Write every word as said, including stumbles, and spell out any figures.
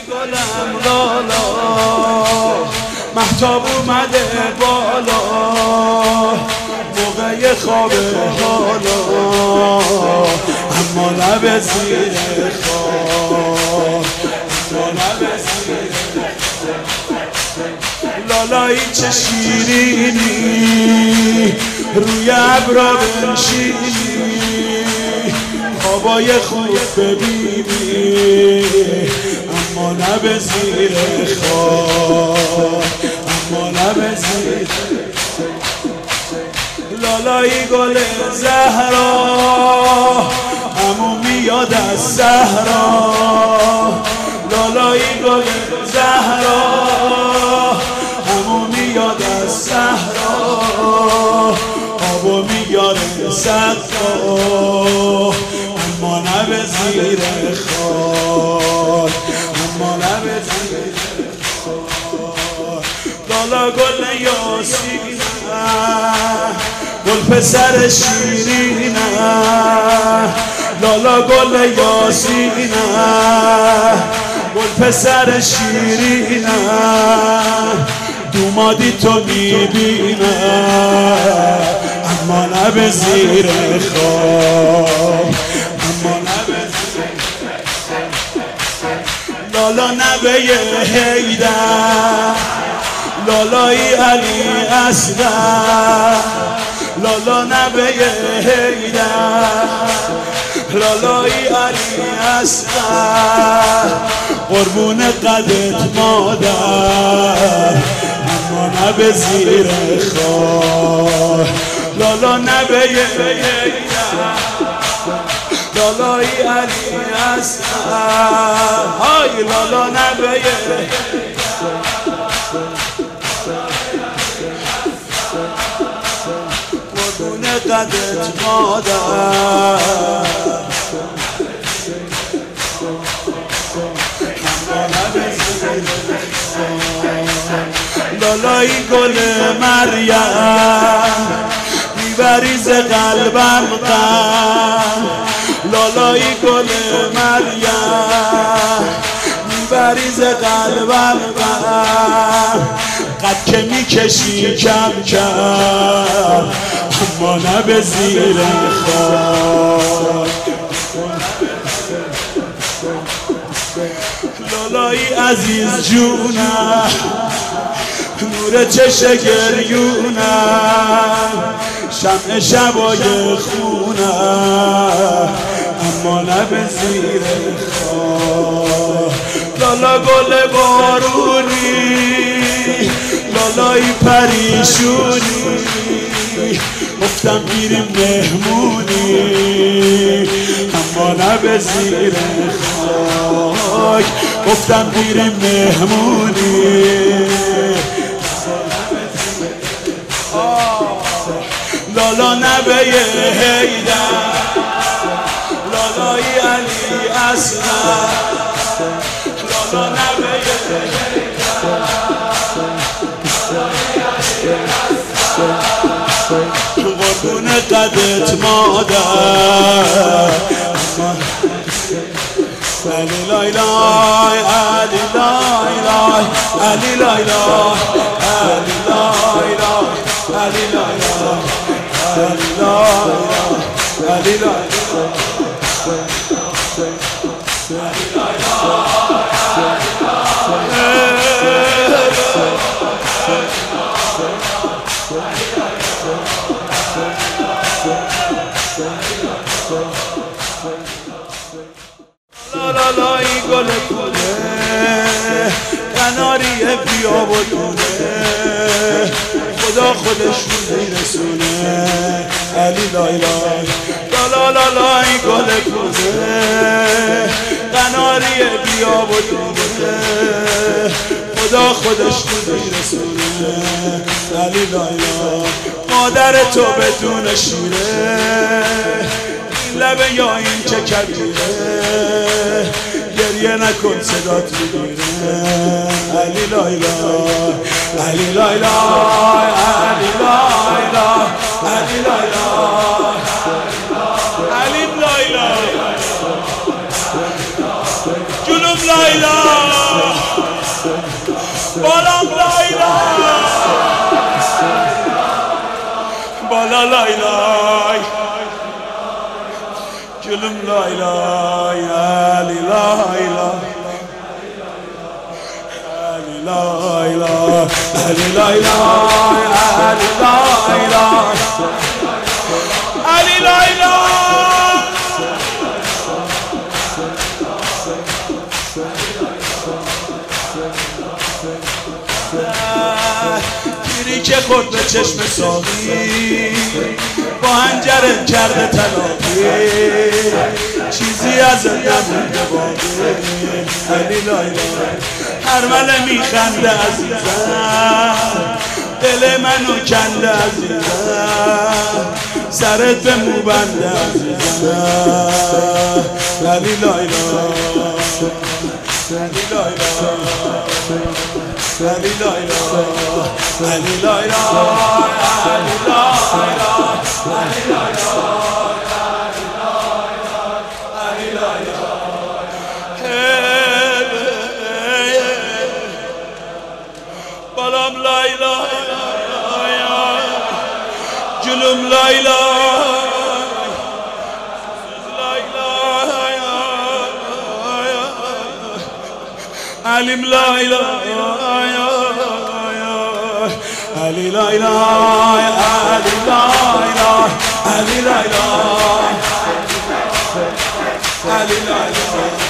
گلم لالا مهتاب اومده بالا موقع خواب حالا اما لب زیر خواب اما لب زیر لالایی چه شیرینی روی ابرا بنشینی خوابای خوب ببینی اما لب زیر خواب اما لب زیر لالایی گل زهرا همون میاد از صحرا لالایی گل زهرا همون میاد از صحرا آبو میاره صدقا اما لب زیر خاک اما لب زیر خاک لالا گل یاسینه گل پسر شیرینه لالا گل یاسینه گل پسر شیرینه دومادی تو میبینه اما لب زیر خواب اما لب زیر لالا نبه حیدر لالایی علی اصغر لالا نبه حیدر لالایی علی اصغر قربون قدت مادر اما نبه زیر خواه لالا نبه حیدر لالایی علی اصغر های لالا نبه حیدر قربون قدت مادر لالایی گل مریم میبریز قلبم غم لالایی گل مریم میبریز قلبم غم قد که میکشی کم کم اما لب زیر خاک لالایی عزیز جونم نور چش گریونم شمع شبای خونم اما لب زیر خاک لالا گل بارونی لالایی پریشونی گفتم میریم مهمونی اما لب زیر خاک گفتم میریم مهمونی لالا نبه حیدر لالایی علی اصغر لالا نبه حیدر قربون قدت مادر علی لای لای علی لای لای علی لای لای علی لای لای علی لای لای علی لای لالایی گل کوله قناری بیا و دونه خدا خودش میرسونه علی لای لای لالا لالایی گل کوله قناری بیا و دونه خدا خودش میرسونه علی لای لای مادر تو بدون شیره این لبه یا این چه کبیره گریه نکن صدات میگیره علی لای لای علی لای لای علی لای لای علی لای لای علی لای لای جنوب لایلا بالام لایلا بالا لایلا گلم لایلا علی لایلا علی لایلا علی لایلا علی لایلا علی لایلا گیری که خود به چشم ساقی با هنجرت کرده تلاقی چیزی از نمونده باقی علی لایلا هرمله میخنده عزیزم دل منو کنده عزیزم سرت به مو بنده عزیزم علی لایلا علی لایلا علی لایلا علی لایلا علی لایلا علی لایلا علی لایلا بالام لایلا جلوم لایلا علیم لایلا علی لایلا علی لایلا علی لایلا علی لایلا